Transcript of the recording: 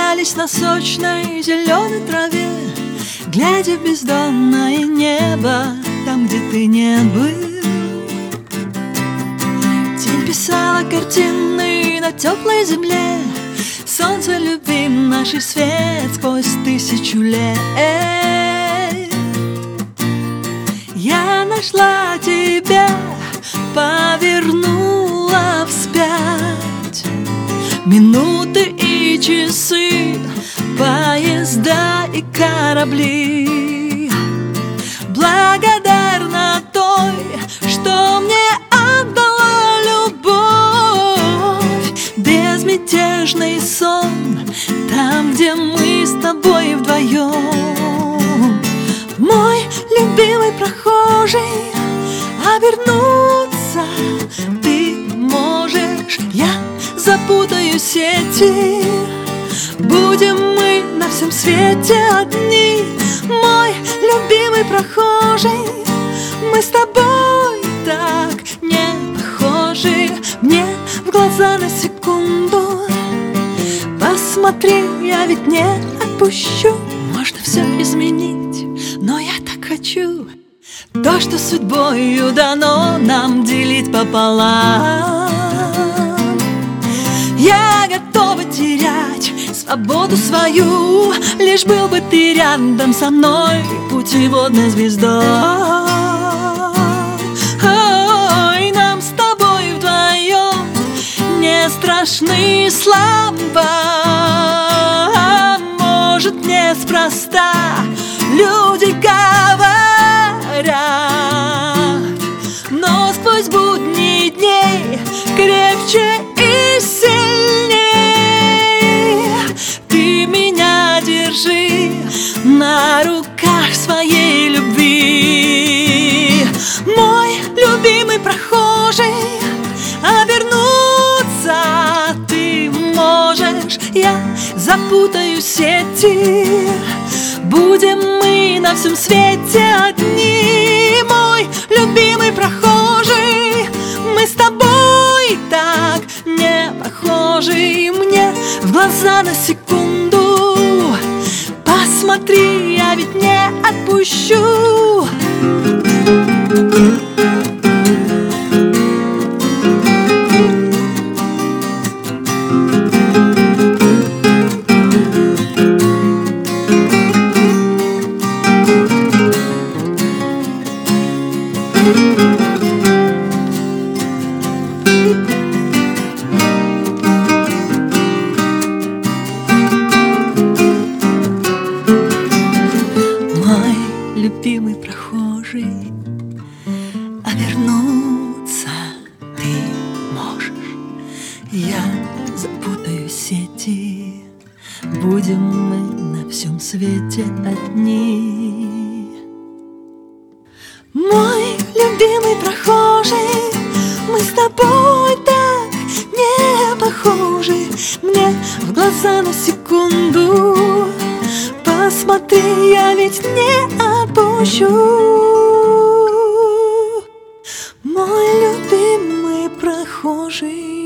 валялись на сочной зеленой траве, глядя в бездонное небо, там, где ты не был. Тень писала картины на теплой земле, солнце любим, наш свет сквозь 1000 лет. Я нашла тебя, повернула вспять минуты и часы, поезда и корабли. Благодарна той, что мне отдала любовь, безмятежный сон, там, где мы с тобой вдвоем. Мой любимый прохожий, обернуться ты можешь, я запутаю сети. Будем мы на всем свете одни, мой любимый прохожий. Мы с тобой так не похожи, мне в глаза на секунду посмотри, я ведь не отпущу. Можно все изменить, но я так хочу то, что судьбою дано нам делить пополам. Я готова терять свободу свою, лишь был бы ты рядом со мной, путеводной звездой. Ой, нам с тобой вдвоем не страшны слова. Может, неспроста люди говорят, но сквозь будни дней крепче и сильней ты меня держи на руках своей любви. Мой любимый прохожий, обернуться ты можешь, я запутаю сети. Будем мы на всем свете одни, мой любимый прохожий. Мы с тобой так не похожи, мне в глаза на секунду посмотри, я ведь не отпущу. Мой любимый прохожий, обернуться ты можешь, я запутаю сети. Будем мы на всем свете одни. Мой любимый прохожий, мы с тобой так не похожи, мне в глаза на секунду посмотри, я ведь не отпущу. Мой любимый прохожий.